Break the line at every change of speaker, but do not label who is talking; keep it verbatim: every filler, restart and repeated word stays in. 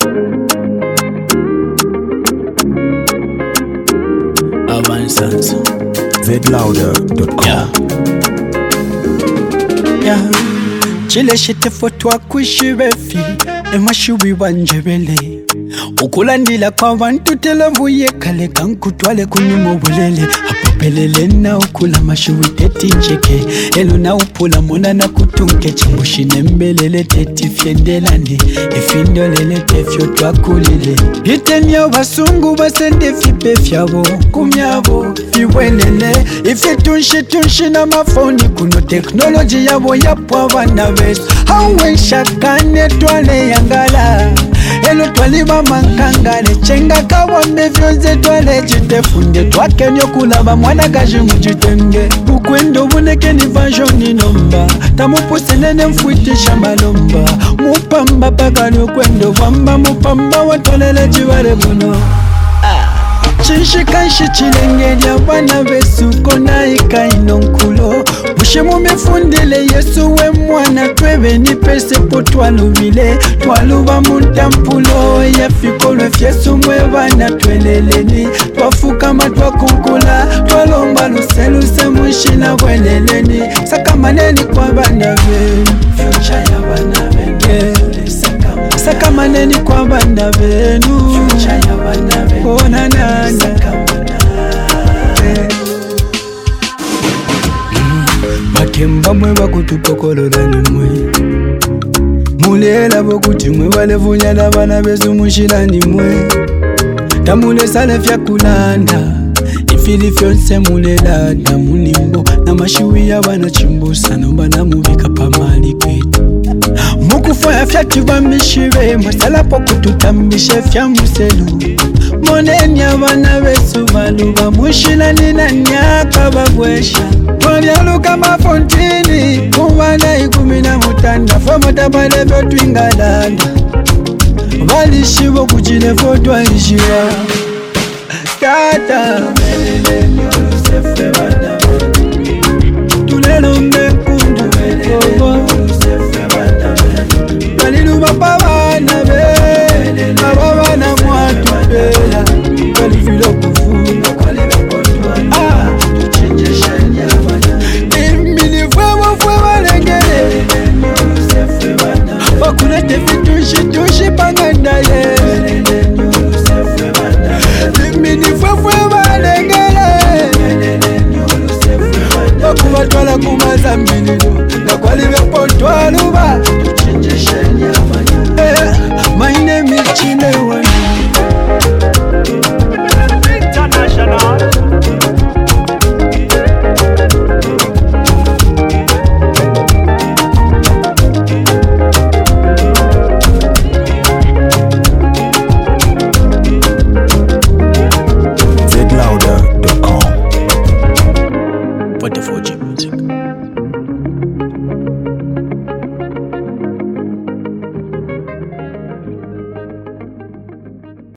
Avanzanza
z louder dot com.
Yeah. Yeah. Chile shite fotwa kushibefi emashubi wanjebele ukulandila kwa bantu televuye kale kankutwale kunyuma bulele apopelele na ukula mashubi teti ncheke elu na upula mona na kutunke chimbushine mbelele teti fyendelani ifindolele tefyo twakulile itenya basungu basende fipe fyabo kumyabo fiwelele ife tunshi tunshi na mafoni kuno teknoloji yabo yapo abana besu hawe shakane twale yangala elo twaliba mankangale chenga kawambe vyonze twale jitefunde twakenyo kulaba mwana gaji mujitenge ukwendo buneke ni vajoni nomba tamupuse nene mfuiti shamalomba mupamba pagani ukwendo vamba mupamba watolele jiware buno Chinshikashi chilengeli abana besu kona ikaino nkulo Bushe mumefundile Yesu we mwana twebe ni pese po twalubile Twaluba muntampulo ya fikolo fyesu mwebana tweleleni Twafukama twakunkula twalomba luseluse mushina bweleleni Sakamaneni kwa bana benu Future ya bana benu Sakamaneni kwa bana benu Future ya bana benu Oh na na na Bakemba mwe bakutupokolola ni mwe Mulela bokuti mwe balevunya na bana bezu mushila ni mwe Tamule sale fya kulanda Ifili fyonse mulela na munimbo Na mashiwi ya bana chimbusa Nomba na mubika pamali kwetu Mukufaya fya tibamishive Mwasala po kututambishe fya muselu Moneni abana besu baluba mushila nina nyaka babwesha Mwalialuka mafontini Kumana ikumina mutanda Fomota bale betu ingalanda Valishivo kuchile fotwa ishiwa Tata Tulelo mekundu Kalilu mapabana be Mapabana mwatu bela Kalifilo kufunga Ah Imini fwewa fwewa lengele Wakulete fitushi tushi panganda ye Imini fwewa fwewa lengele Wakumatwala kumazambililo Nakwalive potwa luba